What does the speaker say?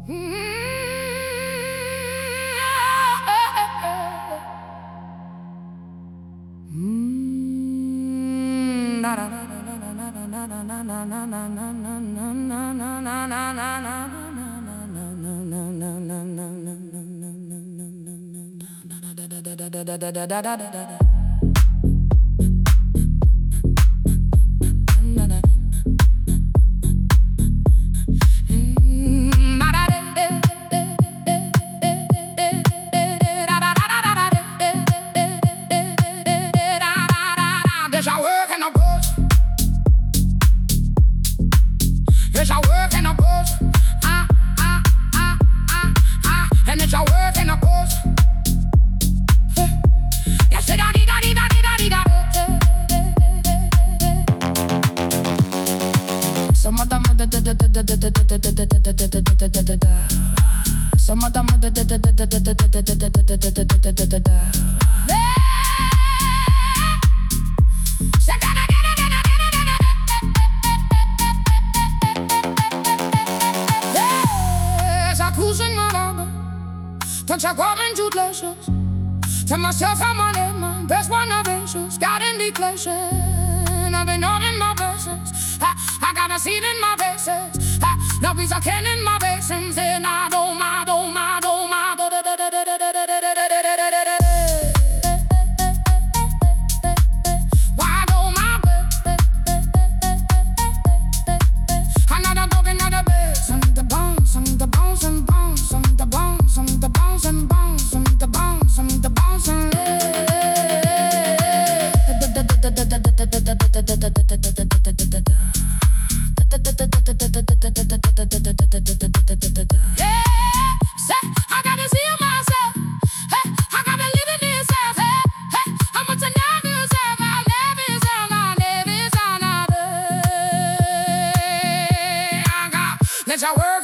There's a work in the bush. There's a work in the bush. And there's a work in the bush. Yes, it da da da da da. Some of them some of them cruising around, touch a garden to glaciers. Tell myself I'm on it, man. Best one of issues. Got in the glaciers. I've been on in my blessings. I got a seed in my bases. Now he's a can in my basins. And I don't, my, don't, my, don't, my. Let's work.